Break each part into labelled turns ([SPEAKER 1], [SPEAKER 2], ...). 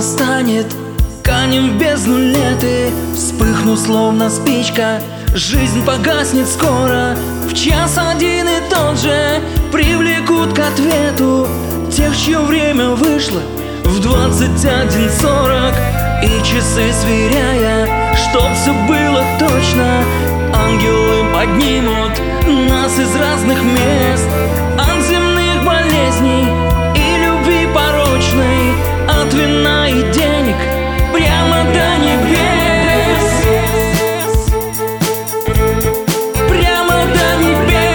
[SPEAKER 1] настанет, канем в бездну леты. Вспыхну, словно спичка, жизнь погаснет скоро. В час один и тот же привлекут к ответу тех, чье время вышло в 21:40. И часы сверяя, чтоб все было точно, ангелы поднимут нас из разных мест, от земных болезней и любви порочной, от вина и денег прямо до небес. Прямо до небес.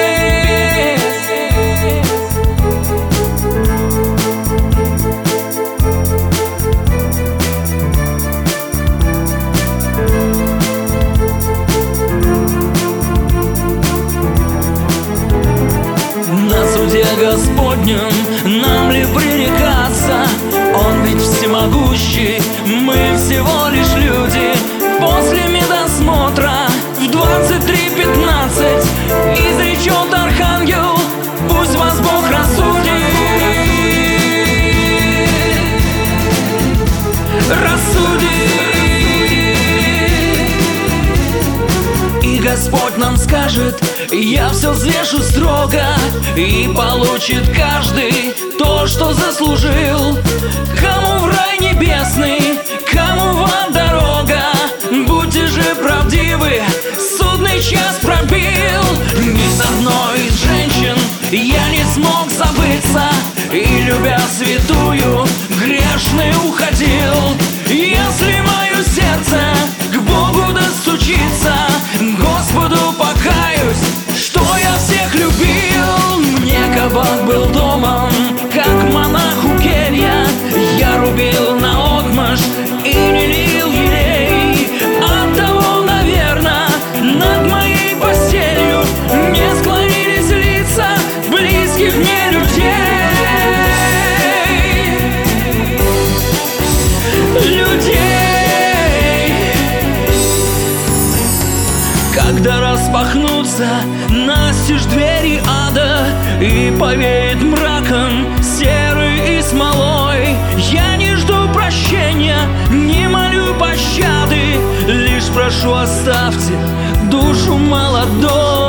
[SPEAKER 1] На суде Господнем нам ли пререкаться? Он ведь всемогущий, мы всего лишь люди. После медосмотра в 23:15 изречет архангел: пусть вас Бог рассудит. И Господь нам скажет: я все взвешу строго, и получит каждый то, что заслужил. Кому в рай небесный, кому в ад дорога, будьте же правдивы, судный час пробил. Ни с одной из женщин я не смог забыться, и, любя святую, грешный уходил. Если мое сердце к Богу достучится, Господу покаюсь, что я всех любил. Мне кабак был домом, как монаху келья. Я рубил наотмашь и не лил елей. Оттого, наверно, над моей постелью не склонились лица близких мне людей. Когда распахнутся настежь двери ада и повеет мраком серый и смолой, я не жду прощения, не молю пощады, лишь прошу: оставьте душу молодой.